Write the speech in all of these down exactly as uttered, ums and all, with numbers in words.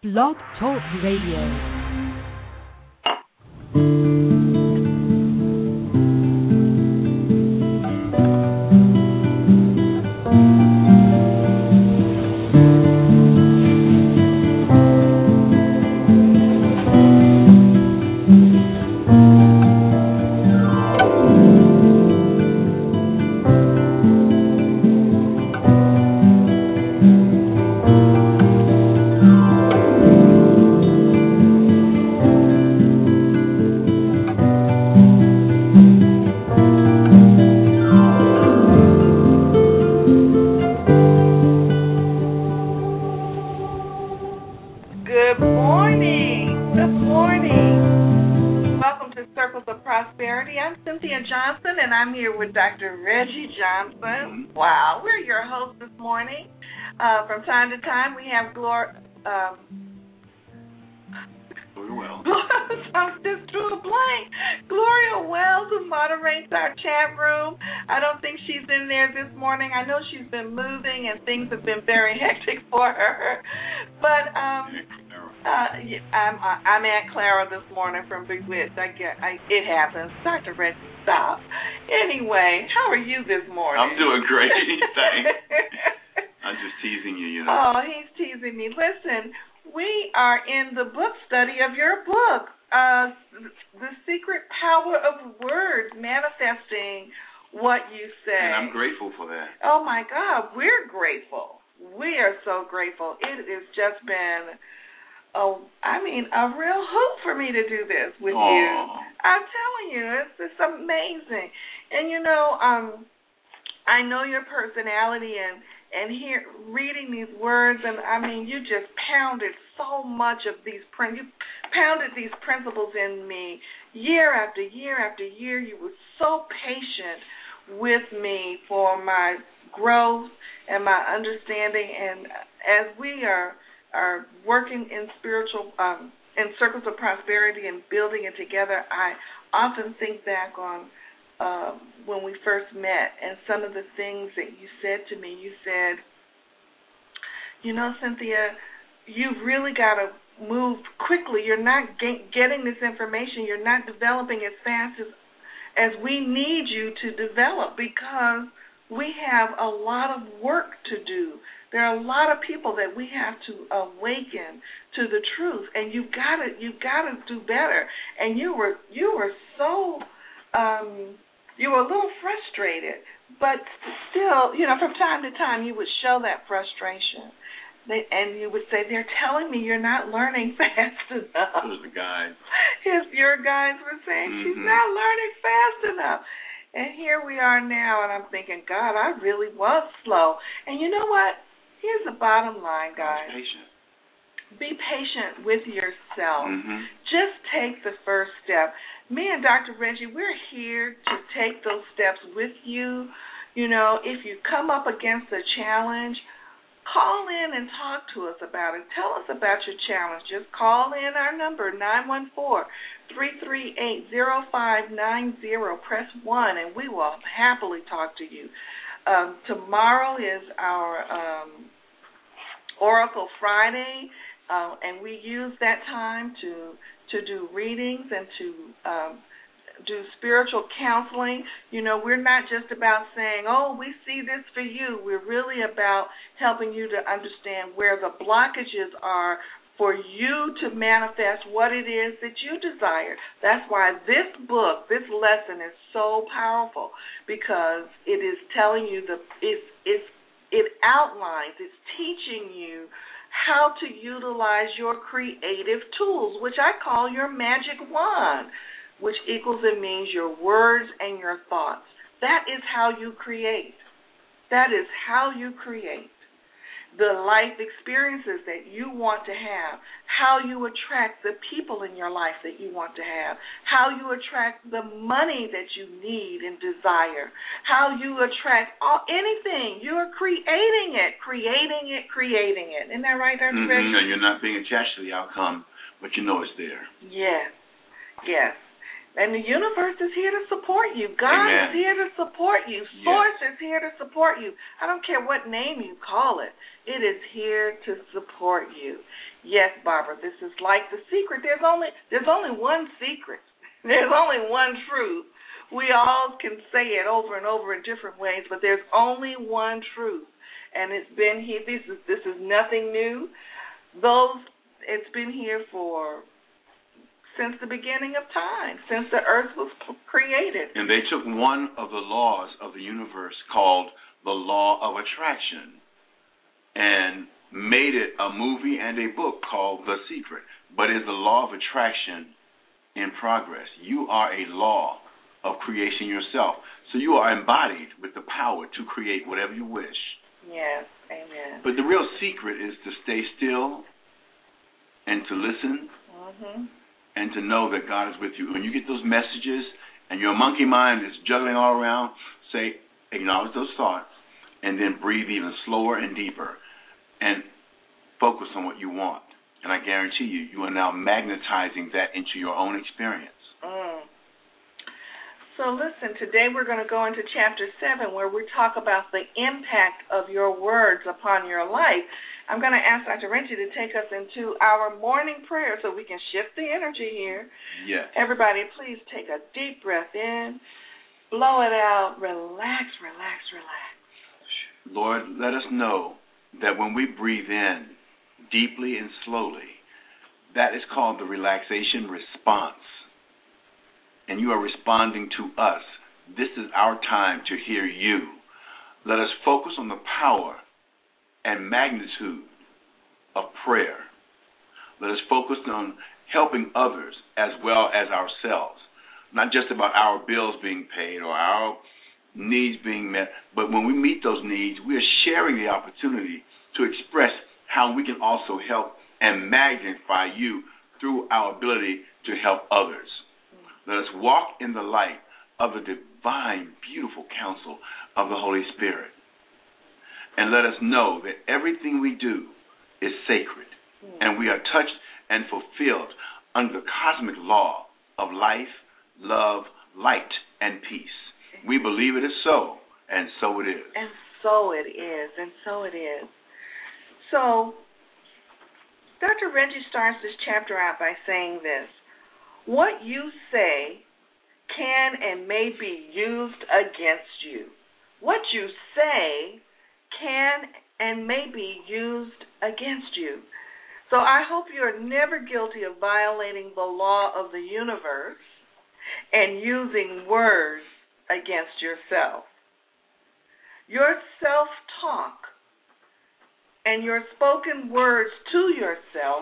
Blog Talk Radio. With Doctor Reggie Johnson. Wow, we're your hosts this morning. Uh, from time to time, we have Gloria. Um, Gloria Wells. I just drew a blank. Gloria Wells, who moderates our chat room. I don't think she's in there this morning. I know she's been moving and things have been very hectic for her. But um, uh, I'm I'm Aunt Clara this morning from Big Witch. I get, I, it happens. Doctor Reggie, stop. Anyway, how are you this morning? I'm doing great, thanks. I'm just teasing you, you know. Oh, he's teasing me. Listen, we are in the book study of your book, uh, The Secret Power of Words, Manifesting What You Say. And I'm grateful for that. Oh, my God, we're grateful. We are so grateful. It has just been, oh, I mean, a real hoop for me to do this with Aww. you. I'm telling you, it's, it's amazing. And, you know, um, I know your personality and, and here reading these words, and, I mean, you just pounded so much of these, you pounded these principles in me year after year after year. You were so patient with me for my growth and my understanding. And as we are are working in spiritual, um, in circles of prosperity and building it together, I often think back on Uh, when we first met and some of the things that you said to me. You said, you know, Cynthia, you've really got to move quickly. You're not get, getting this information. You're not developing as fast as, as we need you to develop because we have a lot of work to do. There are a lot of people that we have to awaken to the truth, and you've got to you've got to do better. And you were you were so um, you were a little frustrated, but still, you know, from time to time you would show that frustration. They, and you would say, they're telling me you're not learning fast enough. Those are the guys. His, your guys were saying, mm-hmm. she's not learning fast enough. And here we are now, and I'm thinking, God, I really was slow. And you know what? Here's the bottom line, guys. Be patient. Be patient with yourself. Mm-hmm. Just take the first step. Me and Doctor Reggie, we're here to take those steps with you. You know, if you come up against a challenge, call in and talk to us about it. Tell us about your challenge. Just call in our number, nine one four, three three eight, zero five nine zero. Press one, and we will happily talk to you. Um, tomorrow is our um, Oracle Friday, uh, and we use that time to to do readings and to um, do spiritual counseling. You know, we're not just about saying, oh, we see this for you. We're really about helping you to understand where the blockages are for you to manifest what it is that you desire. That's why this book, this lesson is so powerful, because it is telling you, the it's, it's, it outlines, it's teaching you how to utilize your creative tools, which I call your magic wand, which equals and means your words and your thoughts. That is how you create. That is how you create. The life experiences that you want to have, how you attract the people in your life that you want to have, how you attract the money that you need and desire, how you attract all, anything. You are creating it, creating it, creating it. Isn't that right, Doctor Mm-hmm. Reggie? And you're not being attached to the outcome, but you know it's there. Yes, yes. And the universe is here to support you. God Amen. is here to support you. Source yes. is here to support you. I don't care what name you call it. It is here to support you. Yes, Barbara, this is like the secret. There's only there's only one secret. There's only one truth. We all can say it over and over in different ways, but there's only one truth. And it's been here. This is this is nothing new. Those it's been here for since the beginning of time, since the earth was created. And they took one of the laws of the universe called the law of attraction and made it a movie and a book called The Secret. But it's the law of attraction in progress. You are a law of creation yourself. So you are embodied with the power to create whatever you wish. Yes, amen. But the real secret is to stay still and to listen. Mm-hmm. And to know that God is with you. When you get those messages and your monkey mind is juggling all around, say, acknowledge those thoughts, and then breathe even slower and deeper, and focus on what you want. And I guarantee you, you are now magnetizing that into your own experience. Mm. So listen, today we're going to go into chapter seven, where we talk about the impact of your words upon your life. I'm going to ask Doctor Renji to take us into our morning prayer so we can shift the energy here. Yes. Everybody, please take a deep breath in, blow it out, relax, relax, relax. Lord, let us know that when we breathe in deeply and slowly, that is called the relaxation response. And you are responding to us. This is our time to hear you. Let us focus on the power and magnitude of prayer. Let us focus on helping others as well as ourselves. Not just about our bills being paid or our needs being met, but when we meet those needs, we are sharing the opportunity to express how we can also help and magnify you through our ability to help others. Let us walk in the light of the divine, beautiful counsel of the Holy Spirit. And let us know that everything we do is sacred, mm. and we are touched and fulfilled under the cosmic law of life, love, light, and peace. We believe it is so, and so it is. And so it is, and so it is. So, Doctor Renji starts this chapter out by saying this: what you say can and may be used against you. What you say can and may be used against you. So I hope you're never guilty of violating the law of the universe and using words against yourself. Your self-talk and your spoken words to yourself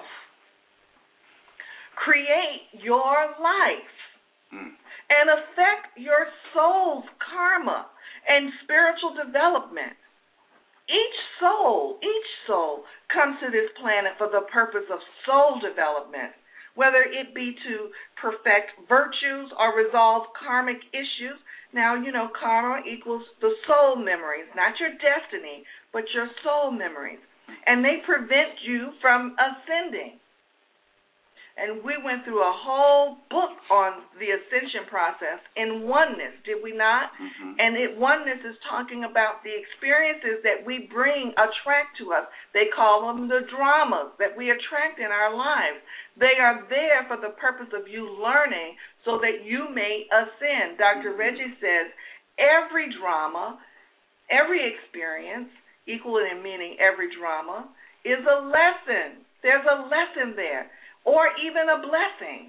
create your life mm. and affect your soul's karma and spiritual development. Each soul, each soul comes to this planet for the purpose of soul development, whether it be to perfect virtues or resolve karmic issues. Now, you know, karma equals the soul memories, not your destiny, but your soul memories. And they prevent you from ascending. And we went through a whole book on the ascension process in oneness, did we not? Mm-hmm. And it, oneness is talking about the experiences that we bring, attract to us. They call them the dramas that we attract in our lives. They are there for the purpose of you learning so that you may ascend. Doctor Mm-hmm. Reggie says every drama, every experience, equal in meaning every drama, is a lesson. There's a lesson there. Or even a blessing.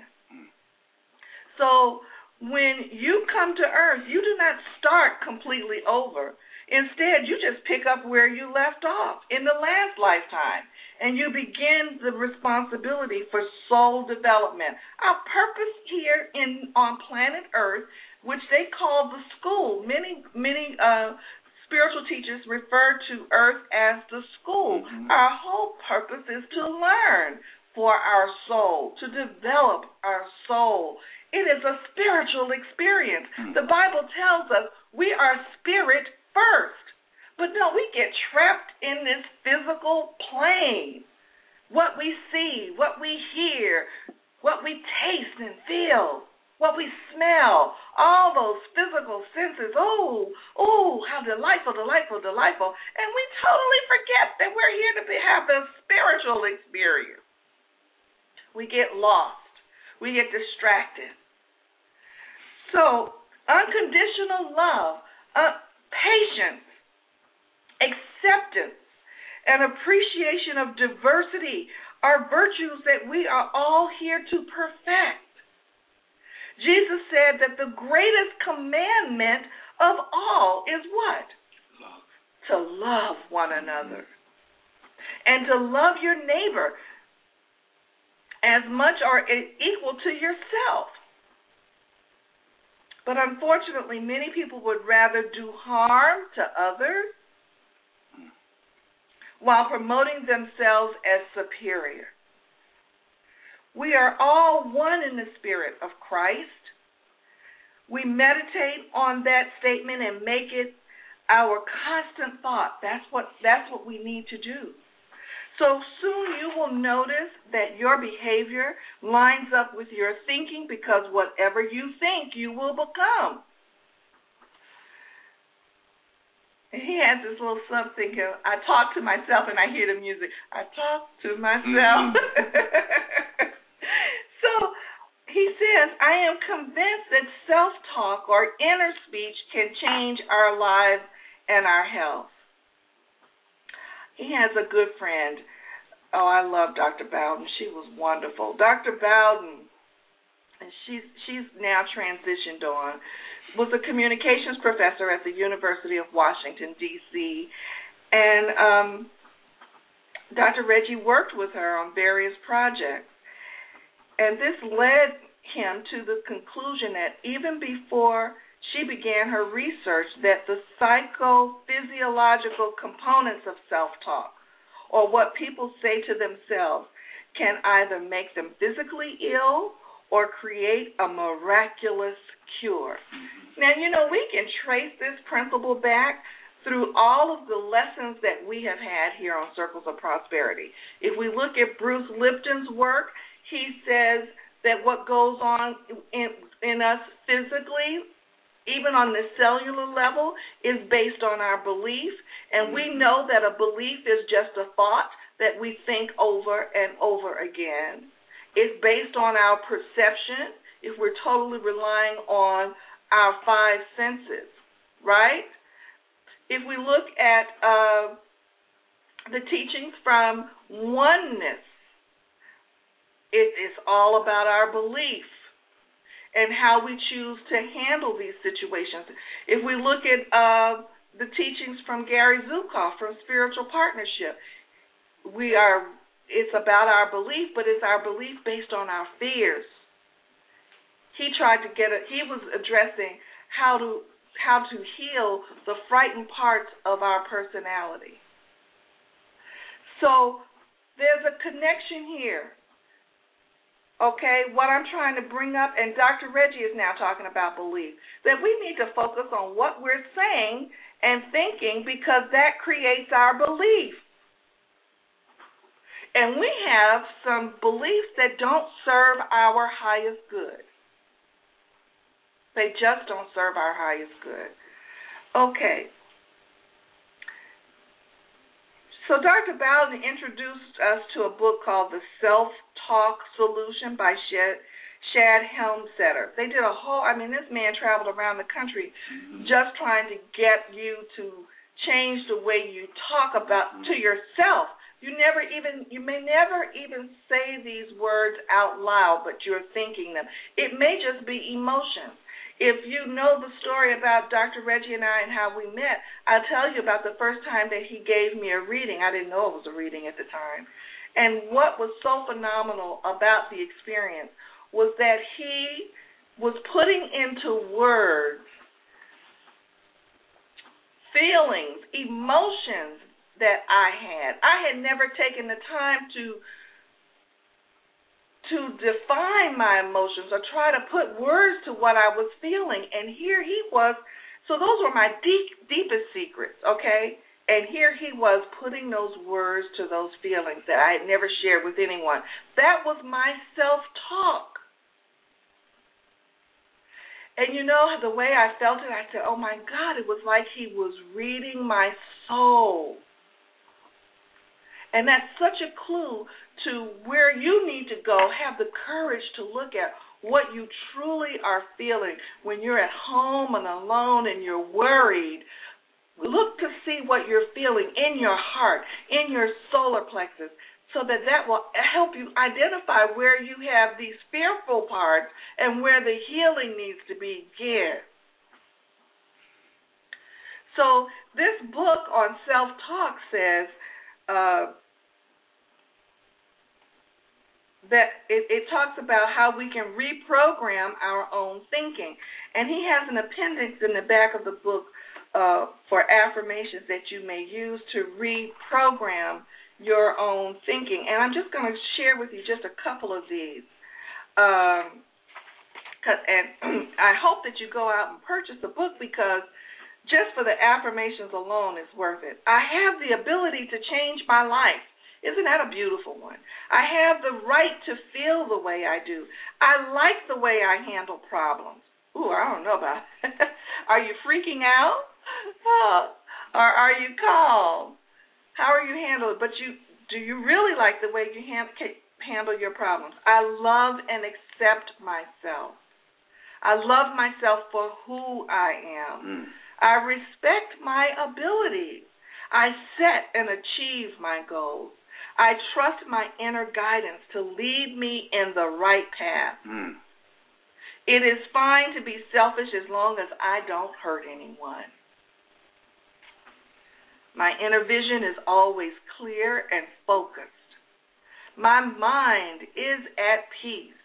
So when you come to earth, you do not start completely over. Instead, you just pick up where you left off in the last lifetime, and you begin the responsibility for soul development. Our purpose here in on planet Earth, which they call the school, many, many uh, spiritual teachers refer to Earth as the school. Mm-hmm. Our whole purpose is to learn for our soul, to develop our soul. It is a spiritual experience. Mm. The Bible tells us we are spirit first. But no, we get trapped in this physical plane. What we see, what we hear, what we taste and feel, what we smell, all those physical senses. Oh, oh, how delightful, delightful, delightful. And we totally forget that we're here to be, have the spiritual experience. We get lost. We get distracted. So, unconditional love, uh, patience, acceptance, and appreciation of diversity are virtues that we are all here to perfect. Jesus said that the greatest commandment of all is what? Love. To love one another. And to love your neighbor as much or equal to yourself. But unfortunately, many people would rather do harm to others while promoting themselves as superior. We are all one in the Spirit of Christ. We meditate on that statement and make it our constant thought. That's what, that's what we need to do. So soon you will notice that your behavior lines up with your thinking, because whatever you think, you will become. And he has this little something. I talk to myself and I hear the music. I talk to myself. Mm-hmm. So he says, I am convinced that self-talk or inner speech can change our lives and our health. He has a good friend. Oh, I love Doctor Bowden. She was wonderful. Doctor Bowden, and she's she's now transitioned on, was a communications professor at the University of Washington, D C, and um, Doctor Reggie worked with her on various projects. And this led him to the conclusion that even before she began her research, that the psychophysiological components of self-talk, or what people say to themselves, can either make them physically ill or create a miraculous cure. Now, you know, we can trace this principle back through all of the lessons that we have had here on Circles of Prosperity. If we look at Bruce Lipton's work, he says that what goes on in, in us physically, even on the cellular level, is based on our belief. And we know that a belief is just a thought that we think over and over again. It's based on our perception, if we're totally relying on our five senses, right? If we look at uh, the teachings from oneness, it is all about our belief and how we choose to handle these situations. If we look at uh, the teachings from Gary Zukav from Spiritual Partnership, we are. It's about our belief, but it's our belief based on our fears. He tried to get a, he was addressing how to how to heal the frightened parts of our personality. So there's a connection here. Okay, what I'm trying to bring up, and Doctor Reggie is now talking about belief, that we need to focus on what we're saying and thinking, because that creates our belief. And we have some beliefs that don't serve our highest good. They just don't serve our highest good. Okay. So Doctor Bowden introduced us to a book called The Self-Talk Solution by Shad, Shad Helmstetter. They did a whole, I mean, this man traveled around the country just trying to get you to change the way you talk about to yourself. You never even, you may never even say these words out loud, but you're thinking them. It may just be emotion. If you know the story about Doctor Reggie and I and how we met, I'll tell you about the first time that he gave me a reading. I didn't know it was a reading at the time. And what was so phenomenal about the experience was that he was putting into words feelings, emotions that I had. I had never taken the time to to define my emotions or try to put words to what I was feeling. And here he was, so those were my deep, deepest secrets, okay? And here he was putting those words to those feelings that I had never shared with anyone. That was my self-talk. And you know, the way I felt it, I said, oh my God, it was like he was reading my soul. And that's such a clue to where you need to go. Have the courage to look at what you truly are feeling when you're at home and alone and you're worried. Look to see what you're feeling in your heart, in your solar plexus, so that that will help you identify where you have these fearful parts and where the healing needs to begin. So this book on self-talk says uh, that it, it talks about how we can reprogram our own thinking. And he has an appendix in the back of the book uh, for affirmations that you may use to reprogram your own thinking. And I'm just going to share with you just a couple of these. Um, and I hope that you go out and purchase the book, because just for the affirmations alone, it's worth it. I have the ability to change my life. Isn't that a beautiful one? I have the right to feel the way I do. I like the way I handle problems. Ooh, I don't know about it. Are you freaking out? Oh, or are you calm? How are you handling? But you do you really like the way you hand, handle your problems? I love and accept myself. I love myself for who I am. Mm. I respect my abilities. I set and achieve my goals. I trust my inner guidance to lead me in the right path. Mm. It is fine to be selfish as long as I don't hurt anyone. My inner vision is always clear and focused. My mind is at peace.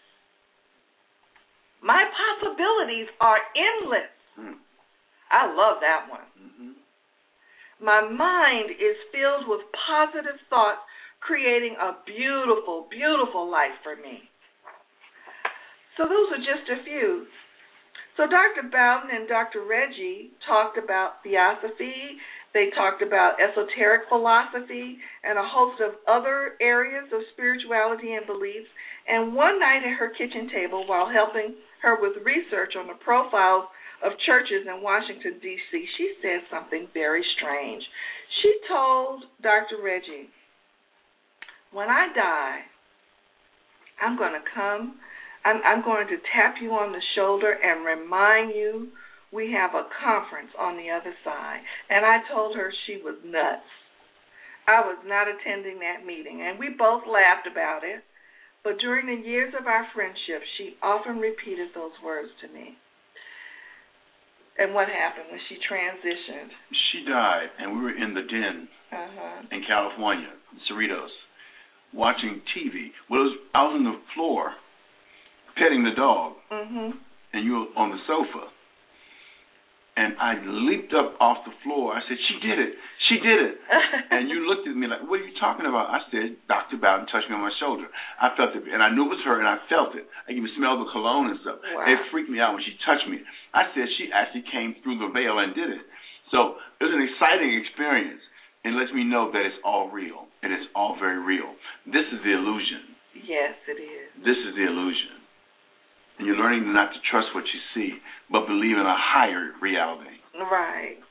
My possibilities are endless. Mm. I love that one. Mm-hmm. My mind is filled with positive thoughts, creating a beautiful, beautiful life for me. So those are just a few. So Doctor Bowden and Doctor Reggie talked about theosophy. They talked about esoteric philosophy and a host of other areas of spirituality and beliefs. And one night at her kitchen table, while helping her with research on the profiles of churches in Washington, D C, she said something very strange. She told Doctor Reggie, when I die, I'm going to come, I'm, I'm going to tap you on the shoulder and remind you we have a conference on the other side. And I told her she was nuts. I was not attending that meeting, and we both laughed about it. But during the years of our friendship, she often repeated those words to me. And what happened when she transitioned? She died, and we were in the den uh-huh. in California, Cerritos, watching T V. Well, it was, I was on the floor petting the dog, mm-hmm. and you were on the sofa. And I leaped up off the floor. I said, she did it. She did it. And you looked at me like, what are you talking about? I said, Doctor Bowden touched me on my shoulder. I felt it, and I knew it was her, and I felt it. I even smelled the cologne and stuff. Wow. It freaked me out when she touched me. I said she actually came through the veil and did it. So it was an exciting experience. It lets me know that it's all real, and it's all very real. This is the illusion. Yes, it is. This is the illusion. And you're learning not to trust what you see, but believe in a higher reality. Right.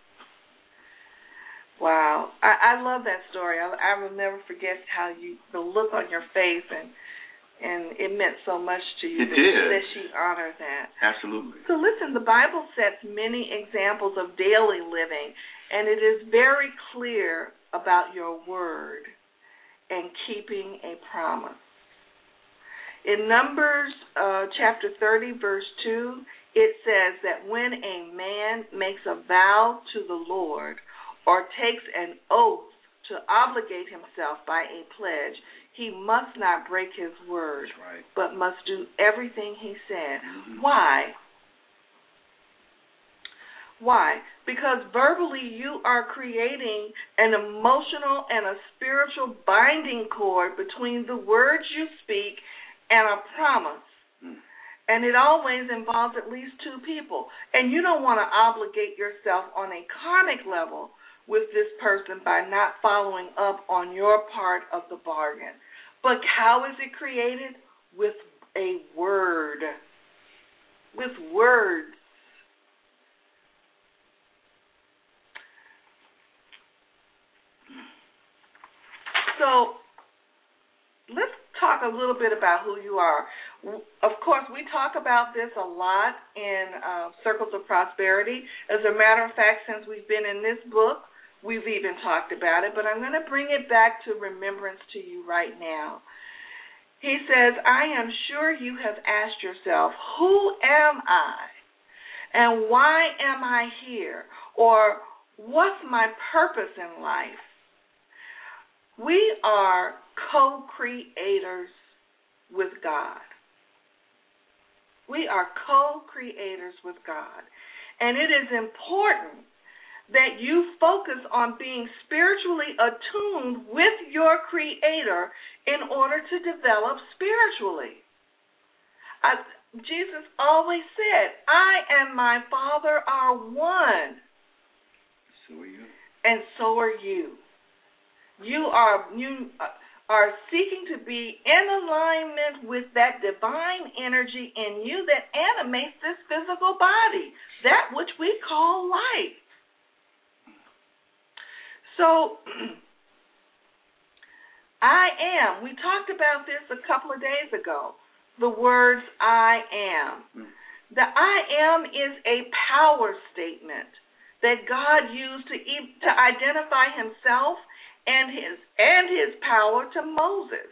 Wow. I, I love that story. I, I will never forget how you, the look on your face, and and it meant so much to you. It that, did. That she honored that. Absolutely. So listen, the Bible sets many examples of daily living, and it is very clear about your word and keeping a promise. In Numbers uh, chapter thirty, verse two, it says that when a man makes a vow to the Lord or takes an oath to obligate himself by a pledge, he must not break his word, right. but must do everything he said. Mm-hmm. Why? Why? Because verbally you are creating an emotional and a spiritual binding cord between the words you speak and a promise. Mm. And it always involves at least two people. And you don't want to obligate yourself on a karmic level with this person by not following up on your part of the bargain. But how is it created? With a word. With words. So let's talk a little bit about who you are. Of course, we talk about this a lot in uh, Circles of Prosperity. As a matter of fact, since we've been in this book, we've even talked about it, but I'm going to bring it back to remembrance to you right now. He says, I am sure you have asked yourself, who am I? And why am I here? Or what's my purpose in life? We are co-creators with God. We are co-creators with God. And it is important that you focus on being spiritually attuned with your Creator in order to develop spiritually. I, Jesus always said, I and my Father are one. So are you. And so are you. You are you are seeking to be in alignment with that divine energy in you that animates this physical body, that which we call life. So, I am. We talked about this a couple of days ago, the words I am. The I am is a power statement that God used to, to identify himself and his and his power to Moses.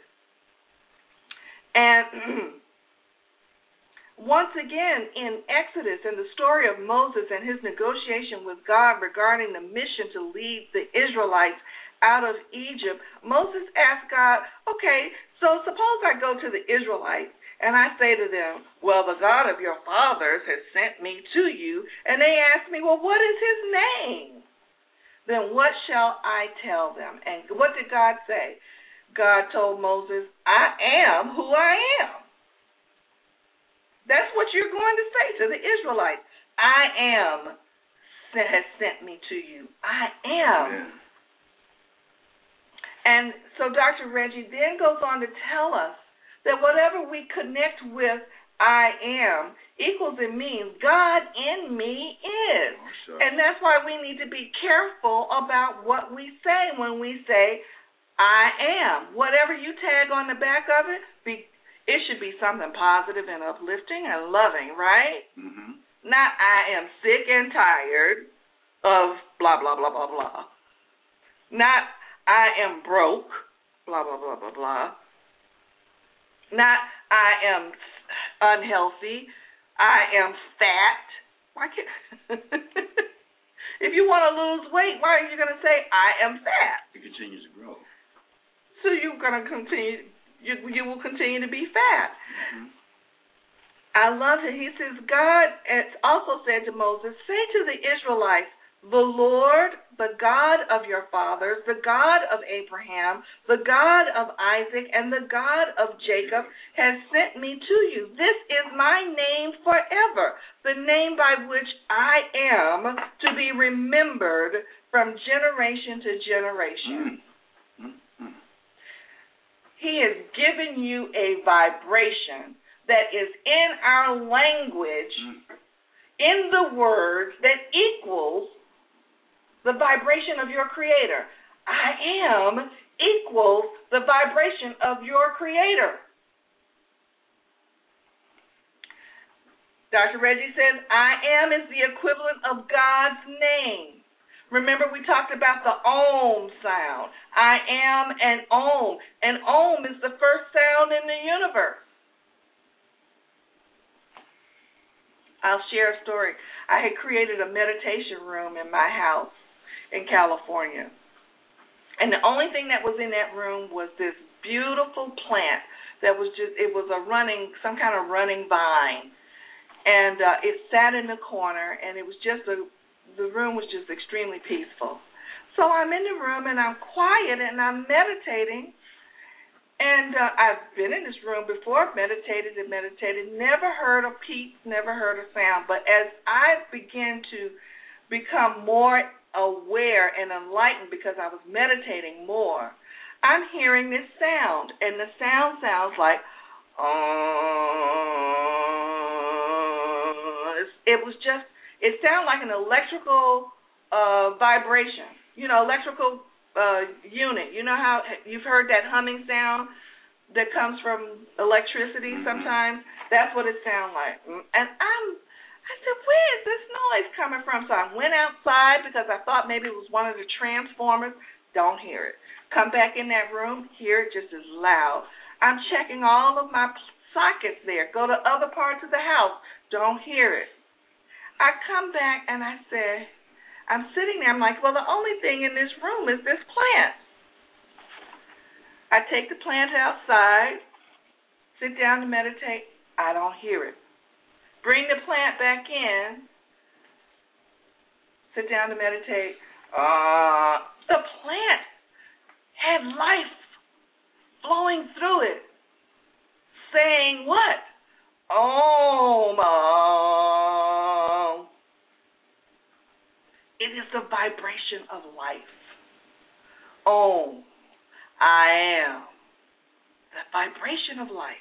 And once again, in Exodus, in the story of Moses and his negotiation with God regarding the mission to lead the Israelites out of Egypt, Moses asked God, okay, so suppose I go to the Israelites and I say to them, well, the God of your fathers has sent me to you, and they ask me, well, what is his name? Then what shall I tell them? And what did God say? God told Moses, I am who I am. That's what you're going to say to the Israelites. I am has sent me to you. I am. Yeah. And so Doctor Reggie then goes on to tell us that whatever we connect with I am equals and means God in me is. Oh, sure. And that's why we need to be careful about what we say when we say I am. Whatever you tag on the back of it, be, it should be something positive and uplifting and loving, right? Mm-hmm. Not I am sick and tired of blah, blah, blah, blah, blah. Not I am broke, blah, blah, blah, blah, blah. Not I am unhealthy. I am fat. Why can't if you want to lose weight, why are you going to say I am fat? It continues to grow. So you're going to continue. You, you will continue to be fat. Mm-hmm. I love it. He says God also said to Moses, say to the Israelites, the Lord, the God of your fathers, the God of Abraham, the God of Isaac, and the God of Jacob has sent me to you. This is my name forever, the name by which I am to be remembered from generation to generation. Mm-hmm. He has given you a vibration that is in our language, mm-hmm. in the words that equals the vibration of your Creator. I am equals the vibration of your Creator. Doctor Reggie says, I am is the equivalent of God's name. Remember we talked about the Om sound. I am an Om. An Om is the first sound in the universe. I'll share a story. I had created a meditation room in my house in California. And the only thing that was in that room was this beautiful plant that was just, it was a running, some kind of running vine. And uh, it sat in the corner, and it was just, a, the room was just extremely peaceful. So I'm in the room, and I'm quiet, and I'm meditating. And uh, I've been in this room before, meditated and meditated, never heard a peep, never heard a sound. But as I began to become more aware and enlightened because I was meditating more, I'm hearing this sound, and the sound sounds like, uh, it was just, it sounded like an electrical uh, vibration, you know, electrical uh, unit. You know how you've heard that humming sound that comes from electricity Mm-hmm. sometimes? That's what it sounds like. And I'm, I said, where is this noise coming from? So I went outside because I thought maybe it was one of the transformers. Don't hear it. Come back in that room, hear it just as loud. I'm checking all of my sockets there. Go to other parts of the house. Don't hear it. I come back and I said, I'm sitting there. I'm like, well, the only thing in this room is this plant. I take the plant outside, sit down to meditate. I don't hear it. Bring the plant back in, sit down to meditate. Uh, the plant had life flowing through it, saying what? Om. Um, it is the vibration of life. Om. I am. The vibration of life.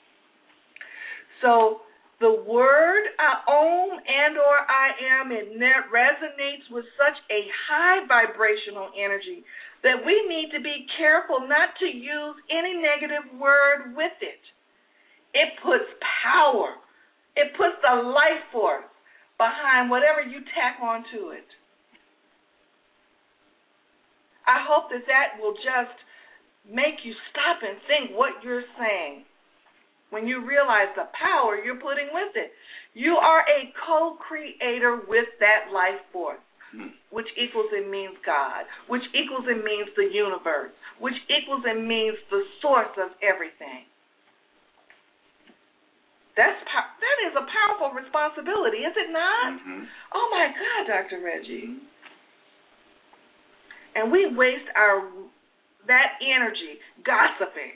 So the word uh, Om and or I am, it resonates with such a high vibrational energy that we need to be careful not to use any negative word with it. It puts power. It puts the life force behind whatever you tack onto it. I hope that that will just make you stop and think what you're saying when you realize the power you're putting with it. You are a co-creator with that life force, hmm. which equals and means God, which equals and means the universe, which equals and means the source of everything. That's that is a powerful responsibility, is it not? Mm-hmm. Oh, my God, Doctor Reggie. And we waste our that energy gossiping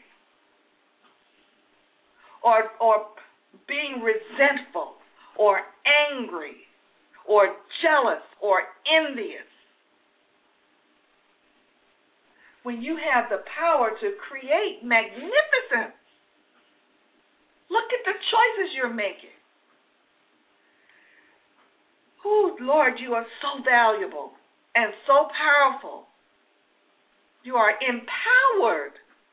or or being resentful or angry or jealous or envious. When you have the power to create magnificence, look at the choices you're making. Oh, Lord, you are so valuable and so powerful. You are empowered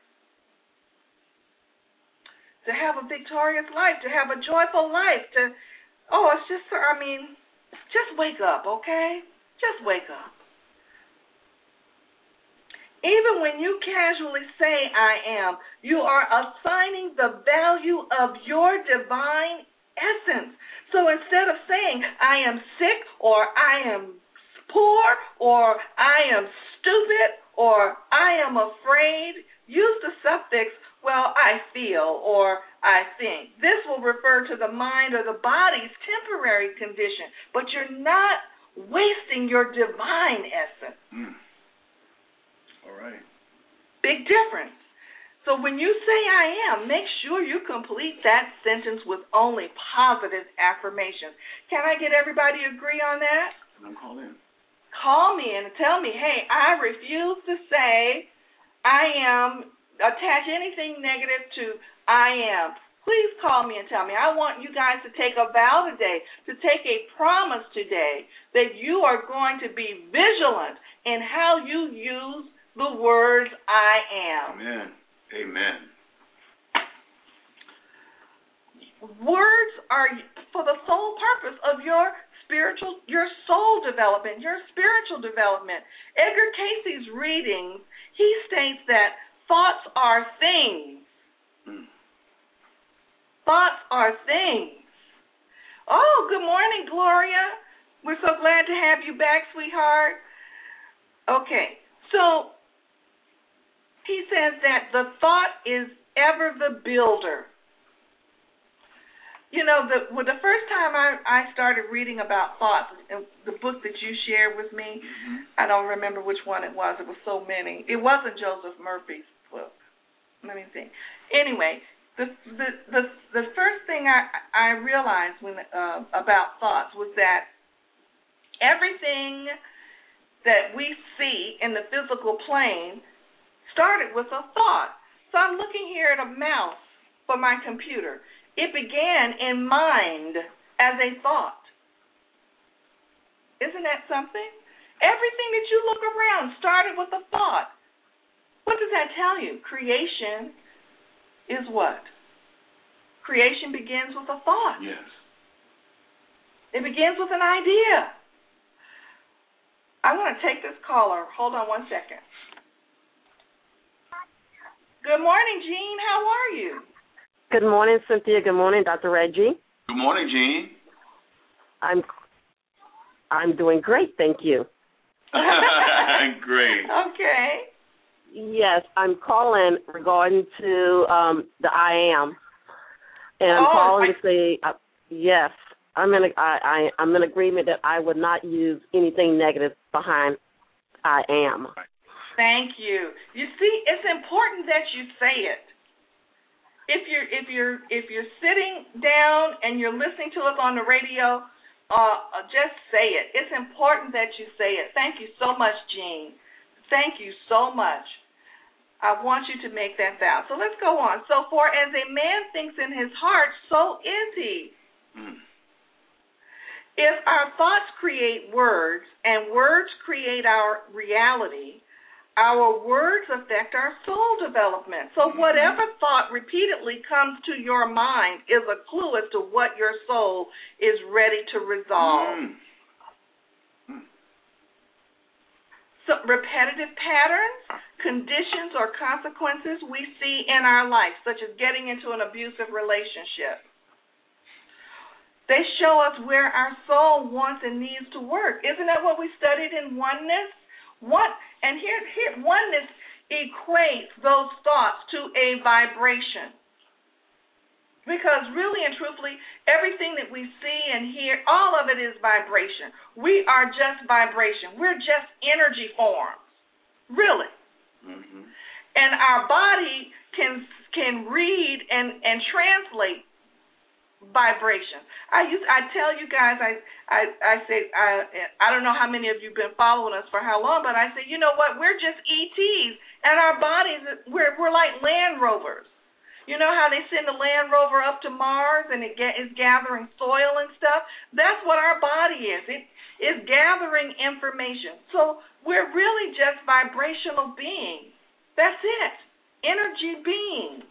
to have a victorious life, to have a joyful life, to, oh, it's just, I mean, just wake up, okay? Just wake up. Even when you casually say I am, you are assigning the value of your divine essence. So instead of saying I am sick or I am poor or I am stupid or I am afraid, use the suffix, well, I feel or I think. This will refer to the mind or the body's temporary condition, but you're not wasting your divine essence. Mm. All right. Big difference. So when you say I am, make sure you complete that sentence with only positive affirmations. Can I get everybody to agree on that? I'm calling in. Call me and tell me, hey, I refuse to say I am, attach anything negative to I am. Please call me and tell me. I want you guys to take a vow today, to take a promise today that you are going to be vigilant in how you use the words I am. Amen. Amen. Words are for the sole purpose of your spiritual, your soul development, your spiritual development. Edgar Cayce's readings, he states that thoughts are things. Hmm. Thoughts are things. Oh, good morning, Gloria. We're so glad to have you back, sweetheart. Okay, so he says that the thought is ever the builder. You know, the well, the first time I, I started reading about thoughts, the book that you shared with me, mm-hmm. I don't remember which one it was. It was so many. It wasn't Joseph Murphy's book. Let me think. Anyway, the the the, the first thing I, I realized when uh, about thoughts was that everything that we see in the physical plane started with a thought. So I'm looking here at a mouse for my computer. It began in mind as a thought. Isn't that something? Everything that you look around started with a thought. What does that tell you? Creation is what? Creation begins with a thought. Yes. It begins with an idea. I want to take this caller. Hold on one second. Good morning, Jean. How are you? Good morning, Cynthia. Good morning, Doctor Reggie. Good morning, Jean. I'm I'm doing great, thank you. Great. Okay. Yes, I'm calling regarding to um, the I am, and I'm Oh, calling I- to say uh, yes. I'm in. A, I, I, I'm in agreement that I would not use anything negative behind I am. Thank you. You see, it's important that you say it. If you're if you're if you're sitting down and you're listening to us on the radio, uh, just say it. It's important that you say it. Thank you so much, Jean. Thank you so much. I want you to make that vow. So let's go on. So for as a man thinks in his heart, so is he. Mm. If our thoughts create words and words create our reality, our words affect our soul development. So whatever thought repeatedly comes to your mind is a clue as to what your soul is ready to resolve. Mm. Mm. So repetitive patterns, conditions, or consequences we see in our life, such as getting into an abusive relationship, they show us where our soul wants and needs to work. Isn't that what we studied in oneness? What and here, here oneness equates those thoughts to a vibration. Because really and truthfully, everything that we see and hear, all of it is vibration. We are just vibration. We're just energy forms. Really. Mm-hmm. And our body can can read and, and translate vibration. I used I tell you guys I I I say I I don't know how many of you have been following us for how long, but I say, you know what, we're just E Ts and our bodies we're we're like Land Rovers. You know how they send a Land Rover up to Mars and it get, is gathering soil and stuff? That's what our body is. It is gathering information. So we're really just vibrational beings. That's it. Energy beings.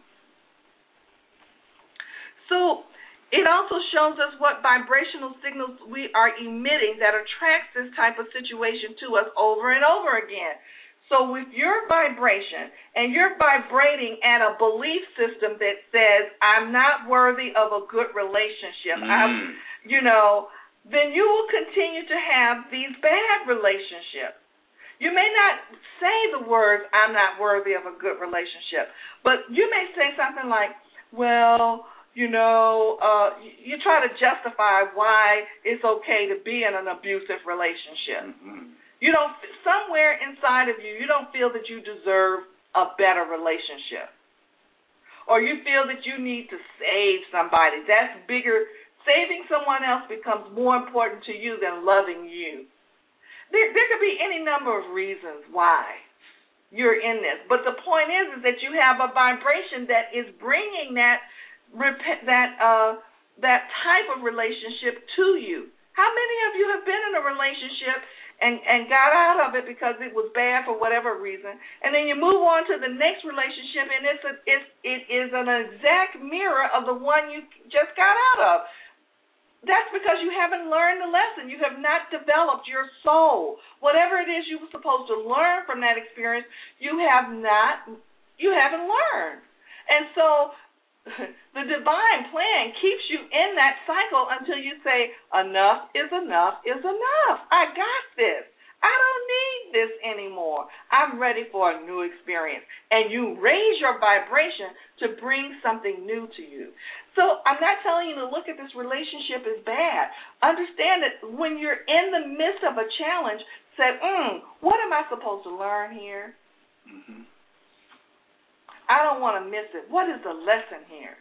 So it also shows us what vibrational signals we are emitting that attracts this type of situation to us over and over again. So with your vibration and you're vibrating at a belief system that says, I'm not worthy of a good relationship, Mm. I'm, you know, then you will continue to have these bad relationships. You may not say the words, I'm not worthy of a good relationship, but you may say something like, well, you know, uh, you, you try to justify why it's okay to be in an abusive relationship. Mm-hmm. You don't, somewhere inside of you, you don't feel that you deserve a better relationship. Or you feel that you need to save somebody. That's bigger. Saving someone else becomes more important to you than loving you. There, there could be any number of reasons why you're in this. But the point is, is that you have a vibration that is bringing that that uh, that type of relationship to you. How many of you have been in a relationship and, and got out of it because it was bad for whatever reason, and then you move on to the next relationship, and it's a, it's, it is an exact mirror of the one you just got out of? That's because you haven't learned the lesson. You have not developed your soul. Whatever it is you were supposed to learn from that experience, you have not, you haven't learned. And so the divine plan keeps you in that cycle until you say, enough is enough is enough. I got this. I don't need this anymore. I'm ready for a new experience. And you raise your vibration to bring something new to you. So I'm not telling you to look at this relationship as bad. Understand that when you're in the midst of a challenge, say, mm, what am I supposed to learn here? Mm-hmm. I don't want to miss it. What is the lesson here?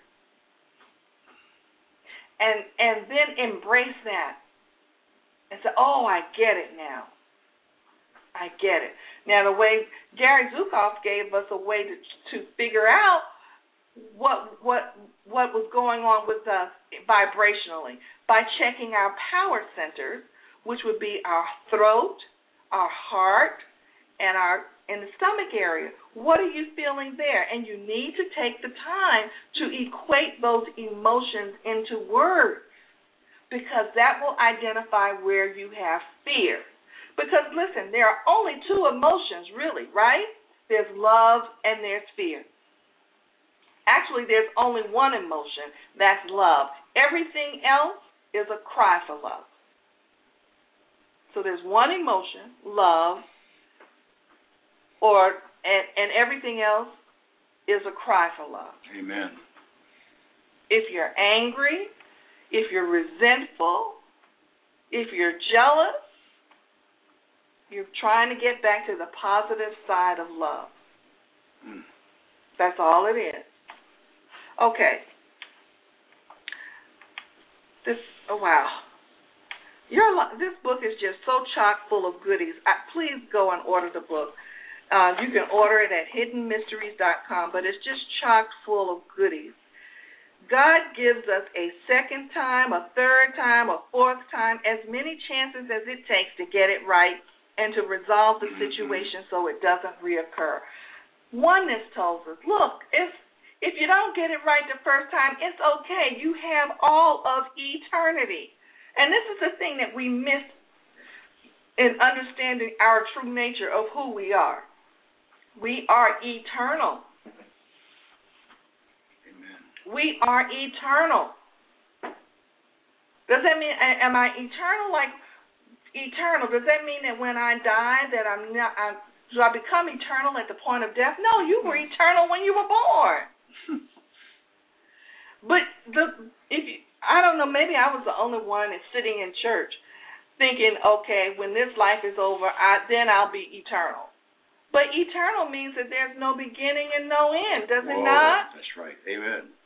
And and then embrace that and say, oh, I get it now. I get it. Now, the way Gary Zukav gave us a way to to figure out what what what was going on with us vibrationally by checking our power centers, which would be our throat, our heart and our in the stomach area. What are you feeling there? And you need to take the time to equate those emotions into words, because that will identify where you have fear. Because, listen, there are only two emotions, really, right? There's love and there's fear. Actually, there's only one emotion, that's love. Everything else is a cry for love. So there's one emotion, love, or and, and everything else is a cry for love. Amen. If you're angry, if you're resentful, if you're jealous, you're trying to get back to the positive side of love. Mm. That's all it is. Okay. This, oh, wow. Your, this book is just so chock full of goodies. I, please go and order the book. Uh, you can order it at hidden mysteries dot com, but it's just chock full of goodies. God gives us a second time, a third time, a fourth time, as many chances as it takes to get it right and to resolve the situation so it doesn't reoccur. Oneness tells us, look, if, if you don't get it right the first time, it's okay. You have all of eternity. And this is the thing that we miss in understanding our true nature of who we are. We are eternal. Amen. We are eternal. Does that mean, am I eternal? Like, eternal, does that mean that when I die that I'm not, I'm, do I become eternal at the point of death? No, you were eternal when you were born. But the if you, I don't know, maybe I was the only one that's sitting in church thinking, okay, when this life is over, I, then I'll be eternal. But eternal means that there's no beginning and no end, does Whoa, it not? That's right. Amen.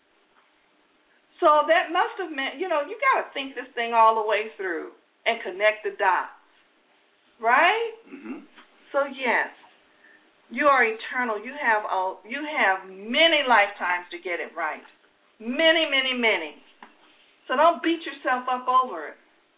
So that must have meant, you know, you got to think this thing all the way through and connect the dots, right? Mm-hmm. So yes, you are eternal. You have a, you have many lifetimes to get it right, many, many, many. So don't beat yourself up over it.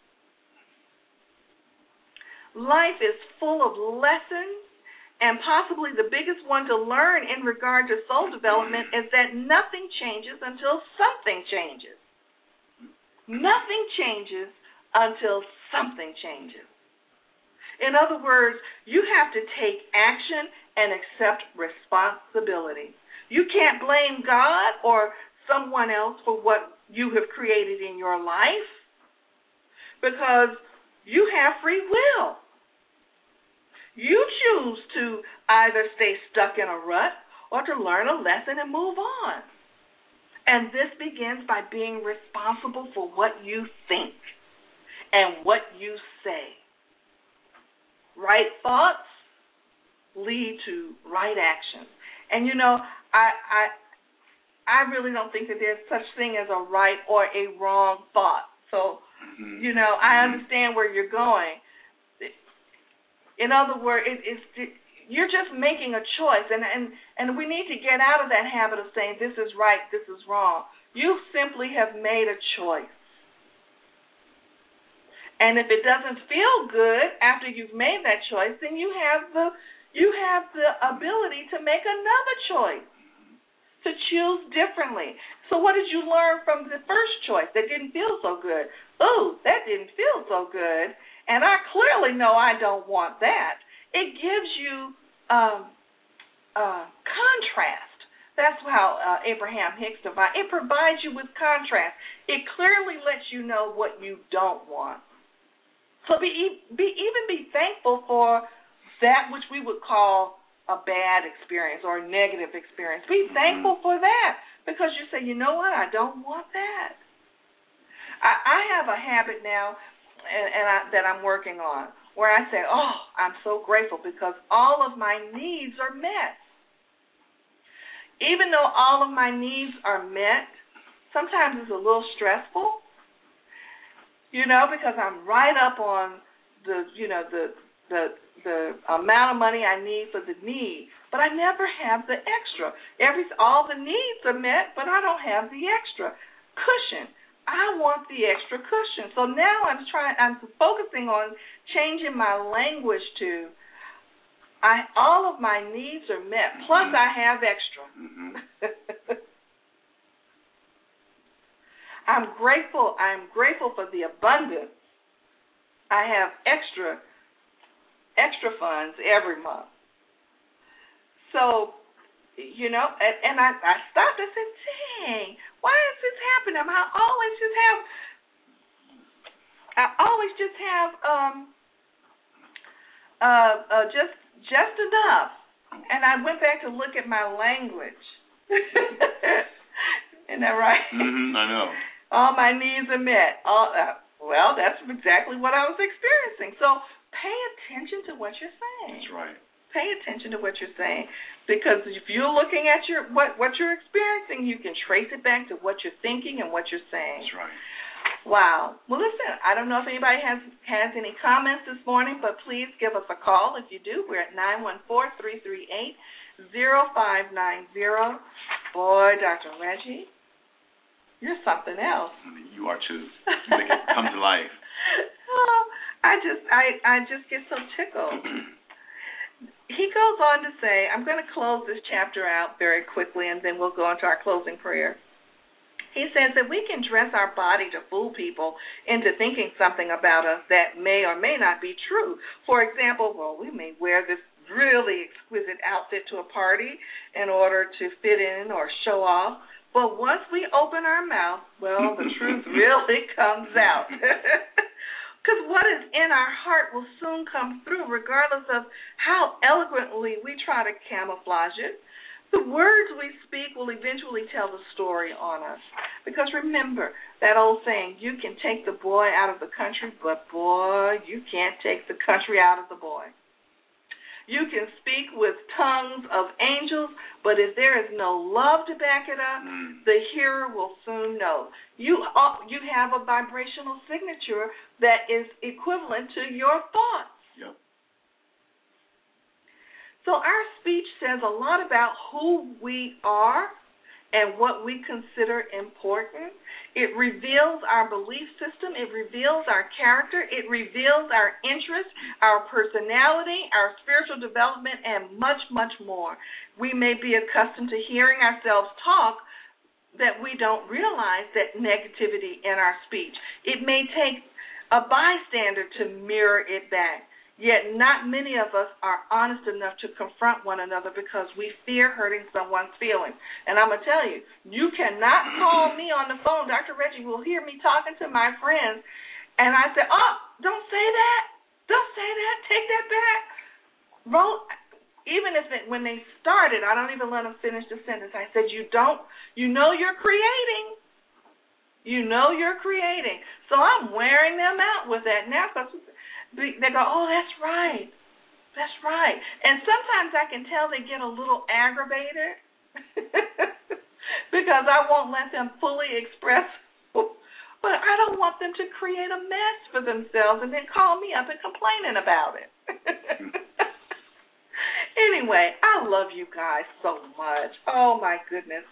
Life is full of lessons, and possibly the biggest one to learn in regard to soul development is that nothing changes until something changes. Nothing changes until something changes. In other words, you have to take action and accept responsibility. You can't blame God or someone else for what you have created in your life, because you have free will. You choose to either stay stuck in a rut or to learn a lesson and move on. And this begins by being responsible for what you think and what you say. Right thoughts lead to right actions. And you know, I I I really don't think that there's such thing as a right or a wrong thought. So, mm-hmm. you know, I understand where you're going. In other words, it, it's you're just making a choice, and, and, and we need to get out of that habit of saying this is right, this is wrong. You simply have made a choice. And if it doesn't feel good after you've made that choice, then you have the you have the ability to make another choice, to choose differently. So what did you learn from the first choice that didn't feel so good? Oh, that didn't feel so good, and I clearly know I don't want that. It gives you um, uh, contrast. That's how uh, Abraham Hicks divides. It provides you with contrast. It clearly lets you know what you don't want. So be, be even be thankful for that which we would call a bad experience or a negative experience. Be thankful for that, because you say, you know what, I don't want that. I, I have a habit now and, and I, that I'm working on where I say, oh, I'm so grateful because all of my needs are met. Even though all of my needs are met, sometimes it's a little stressful. You know, because I'm right up on the, you know, the the the amount of money I need for the need, but I never have the extra. Every all the needs are met, but I don't have the extra cushion. I want the extra cushion. So now I'm trying. I'm focusing on changing my language to, I all of my needs are met. Mm-hmm. Plus, I have extra. Mm-hmm. I'm grateful. I'm grateful for the abundance. I have extra, extra funds every month. So, you know, and, and I, I stopped and said, dang, why is this happening? I always just have, I always just have, um, uh, uh, just, just enough. And I went back to look at my language. Isn't that right? Mm-hmm, I know. All my needs are met. All, uh, well, that's exactly what I was experiencing. So pay attention to what you're saying. That's right. Pay attention to what you're saying, because if you're looking at your what what you're experiencing, you can trace it back to what you're thinking and what you're saying. That's right. Wow. Well, listen, I don't know if anybody has has any comments this morning, but please give us a call. If you do, we're at nine one four, three three eight, zero five nine zero. Boy, Doctor Reggie, you're something else. You are too. You make it come to life. Oh, I just I I just get so tickled. He goes on to say, I'm going to close this chapter out very quickly, and then we'll go into our closing prayer. He says that we can dress our body to fool people into thinking something about us that may or may not be true. For example, well, we may wear this really exquisite outfit to a party in order to fit in or show off, but once we open our mouth, well, the truth really comes out. Because what is in our heart will soon come through, regardless of how eloquently we try to camouflage it. The words we speak will eventually tell the story on us. Because remember that old saying, you can take the boy out of the country, but boy, you can't take the country out of the boy. You can speak with tongues of angels, but if there is no love to back it up, mm. the hearer will soon know. You uh, you have a vibrational signature that is equivalent to your thoughts. Yep. So our speech says a lot about who we are and what we consider important. It reveals our belief system. It reveals our character. It reveals our interests, our personality, our spiritual development, and much, much more. We may be accustomed to hearing ourselves talk that we don't realize that negativity in our speech. It may take a bystander to mirror it back. Yet not many of us are honest enough to confront one another because we fear hurting someone's feelings. And I'm going to tell you, you cannot call me on the phone. Doctor Reggie will hear me talking to my friends, and I say, oh, don't say that. Don't say that. Take that back. Roll. Even if it, when they started, I don't even let them finish the sentence. I said, you don't, you know you're creating. You know you're creating. So I'm wearing them out with that now because they go, oh, that's right. That's right. And sometimes I can tell they get a little aggravated because I won't let them fully express. But I don't want them to create a mess for themselves and then call me up and complaining about it. Anyway, I love you guys so much. Oh, my goodness.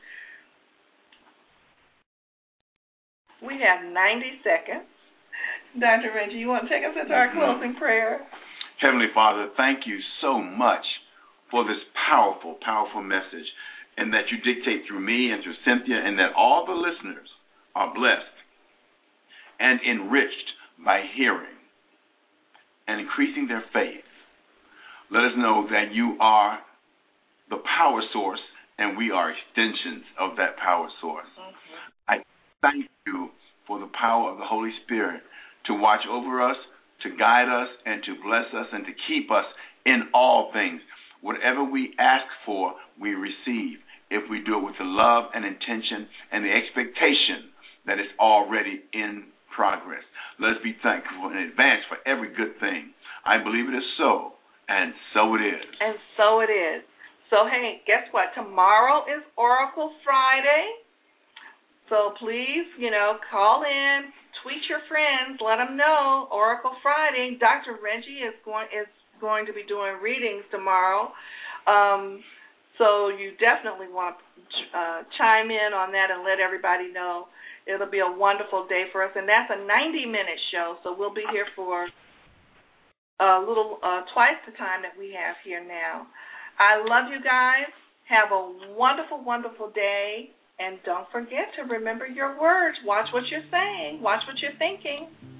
We have ninety seconds. Doctor Reggie, you want to take us into our closing prayer? Heavenly Father, thank you so much for this powerful, powerful message, and that you dictate through me and through Cynthia, and that all the listeners are blessed and enriched by hearing and increasing their faith. Let us know that you are the power source, and we are extensions of that power source. Mm-hmm. I thank you for the power of the Holy Spirit to watch over us, to guide us, and to bless us, and to keep us in all things. Whatever we ask for, we receive, if we do it with the love and intention and the expectation that it's already in progress. Let us be thankful in advance for every good thing. I believe it is so, and so it is. And so it is. So, hey, guess what? Tomorrow is Oracle Friday. So please, you know, call in, tweet your friends, let them know. Oracle Friday. Doctor Reggie is going is going to be doing readings tomorrow. Um, So you definitely want to uh, chime in on that and let everybody know. It'll be a wonderful day for us. And that's a ninety-minute show, so we'll be here for a little uh, twice the time that we have here now. I love you guys. Have a wonderful, wonderful day. And don't forget to remember your words. Watch what you're saying. Watch what you're thinking.